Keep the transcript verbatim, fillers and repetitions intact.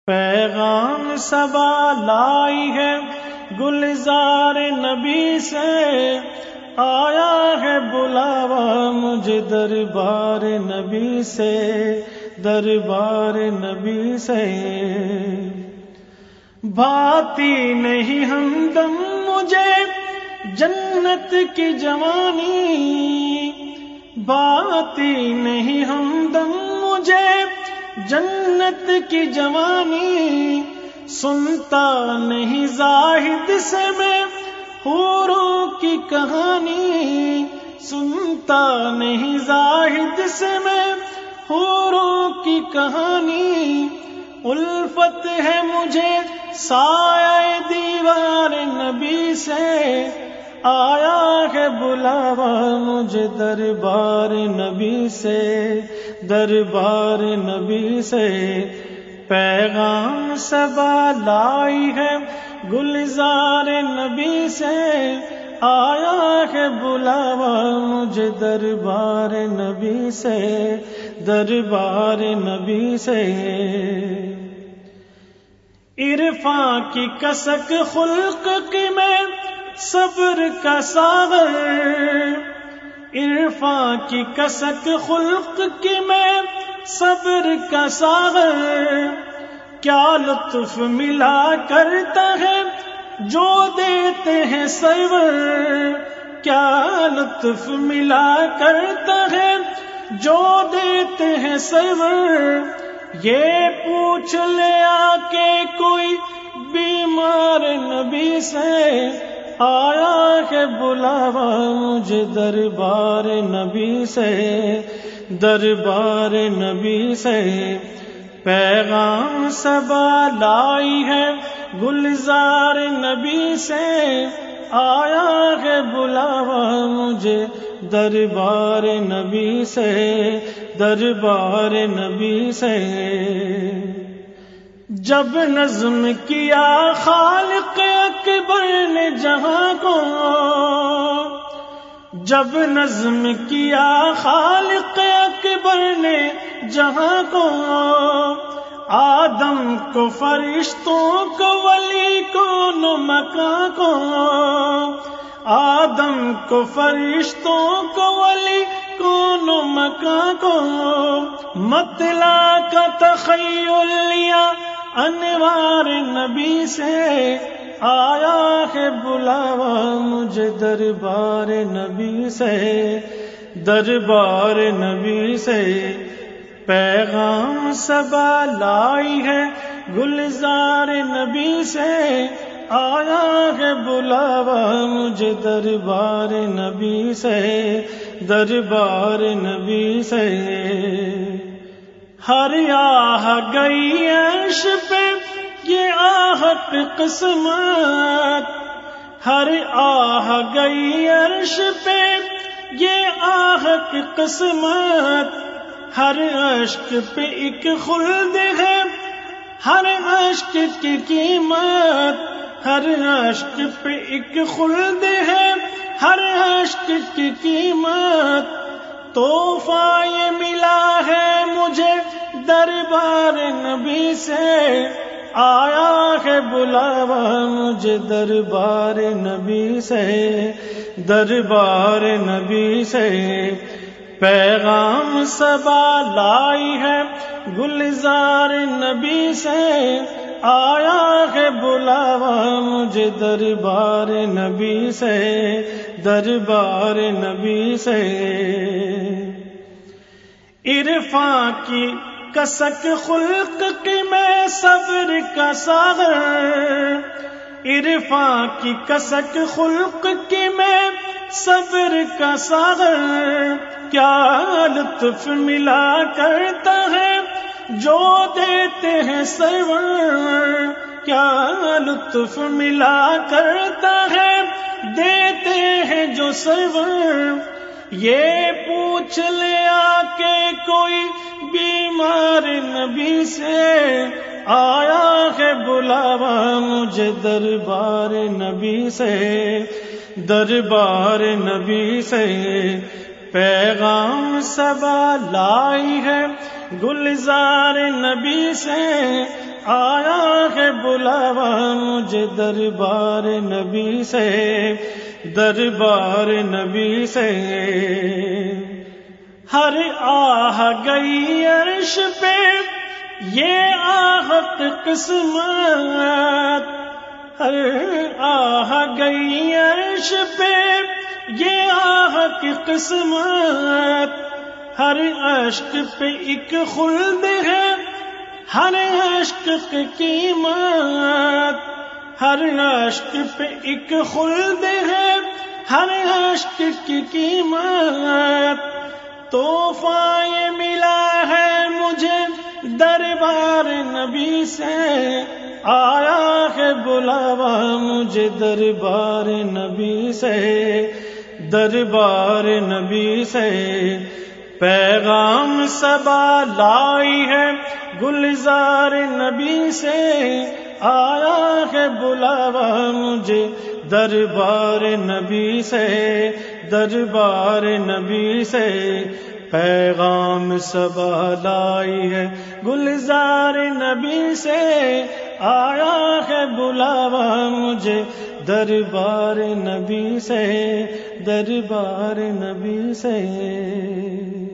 پیغام صبا لائی ہے گلزار نبی سے، آیا ہے بلاوا مجھے دربار نبی سے، دربار نبی سے۔ بھاتی نہیں ہمدم مجھے جنت کی جوانی، بھاتی نہیں ہمدم مجھے جنت کی جوانی، سنتا نہیں زاہد سے میں حوروں کی کہانی، سنتا نہیں زاہد سے میں حوروں کی کہانی۔ الفت ہے مجھے سایہ دیوار نبی سے، آیا ہے بلاوا مجھے دربار نبی سے، دربار نبی سے۔ پیغام صبا لائی ہے گلزار نبی سے، آیا ہے بلاوا مجھے دربار نبی سے، دربار نبی سے۔ عرفاں کی کسک خلق کی میں صبر کا ساغر، عرفاں کی کسک خلق کی میں صبر کا ساغر، کیا لطف ملا کرتا ہے جو دیتے ہیں سرور، کیا لطف ملا کرتا ہے جو دیتے ہیں سرور۔ یہ پوچھ لے آ کے کوئی بیمار نبی سے، آیا ہے بلاوا مجھے دربار نبی سے، دربار نبی سے۔ پیغام صبا لائی ہے گلزار نبی سے، آیا ہے بلاوا مجھے دربار نبی سے، دربار نبی سے۔ جب نظم کیا خالق اکبر نے جہاں کو، جب نظم کیا خالق اکبر نے جہاں کو، آدم کو فرشتوں کو ولی کو مکاں کو، آدم کو فرشتوں کو ولی کون مکاں کو، مطلع کا تخیل لیا انوار نبی سے، آیا ہے بلاوا مجھے دربار نبی سے، دربار نبی سے۔ پیغام صبا لائی ہے گلزار نبی سے، آیا ہے بلاوا مجھے دربار نبی سے، دربار نبی سے۔ ہر آہ گئی عرش پہ یہ آہت قسمت، ہر آہ گئی عرش پہ یہ آہت قسمت، ہر اشک پہ ایک خلد ہے، ہر اشک کی قیمت، ہر اشک پہ ایک خلد ہے، ہر اشک کی قیمت۔ تحفہ یہ ملا ہے مجھے دربار نبی سے، آیا ہے بلاوا مجھے دربار نبی سے، دربار نبی سے۔ پیغام صبا لائی ہے گلزار نبی سے، آیا ہے بلاوا مجھے دربار نبی سے، دربار نبی سے۔ عرفاں کی کسک خلق کی میں صبر کا ساغر، عرفاں کی کسک خلق کی میں صبر کا ساغر، کیا لطف ملا کرتا ہے جو دیتے ہیں سرور، کیا لطف ملا کرتا ہے دیتے ہیں جو سرور۔ یہ پوچھ لے آ کے کوئی بیمار نبی سے، آیا ہے بلاوا مجھے دربار نبی سے، دربار نبی سے۔ پیغام صبا لائی ہے گلزار نبی سے، آیا ہے بلاوا مجھے دربار نبی سے، دربار نبی سے۔ ہر آہ گئی عرش پہ یہ آہت قسمت، ہر آہ گئی عرش پہ یہ آہ کی قسمت، ہر اشک پہ ایک خلد ہے، ہر اشک کی قیمت، ہر اشک پہ ایک خلد ہے، ہر اشک کی قیمت۔ تحفہ یہ ملا ہے مجھے دربار نبی سے، آیا ہے بلاوا مجھے دربار نبی سے، دربار نبی سے۔ پیغام صبا لائی ہے گلزار نبی سے، آیا ہے بلاوا مجھے دربار نبی سے، دربار نبی سے۔ پیغام صبا لائی ہے گلزار نبی سے، آیا ہے بلاوا مجھے دربار نبی سے، دربار نبی سے۔